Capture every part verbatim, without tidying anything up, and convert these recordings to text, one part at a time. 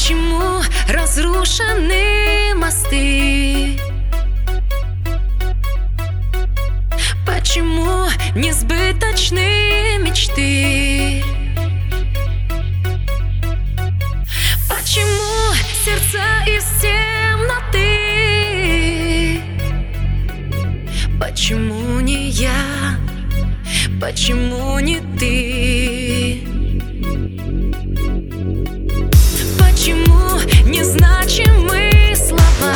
Почему разрушены мосты? Почему несбыточны мечты? Почему сердца из темноты? Почему не я? Почему не ты? Почему незначимы слова?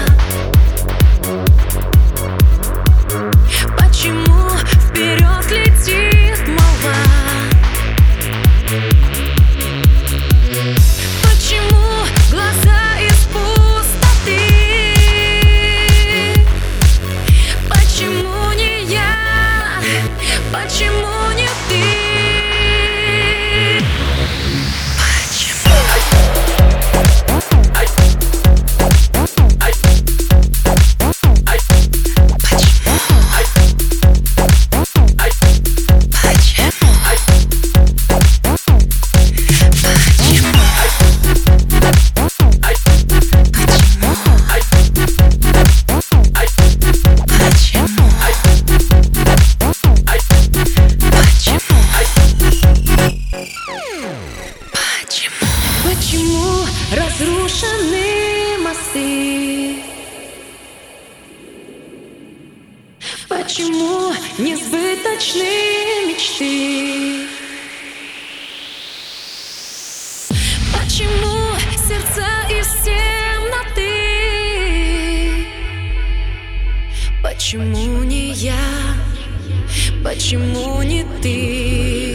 Почему вперед летит молва? Почему глаза из пустоты? Почему не я? Почему не ты? Почему разрушены мосты? Почему несбыточны мечты? Почему сердца из темноты? Почему не я? Почему не ты?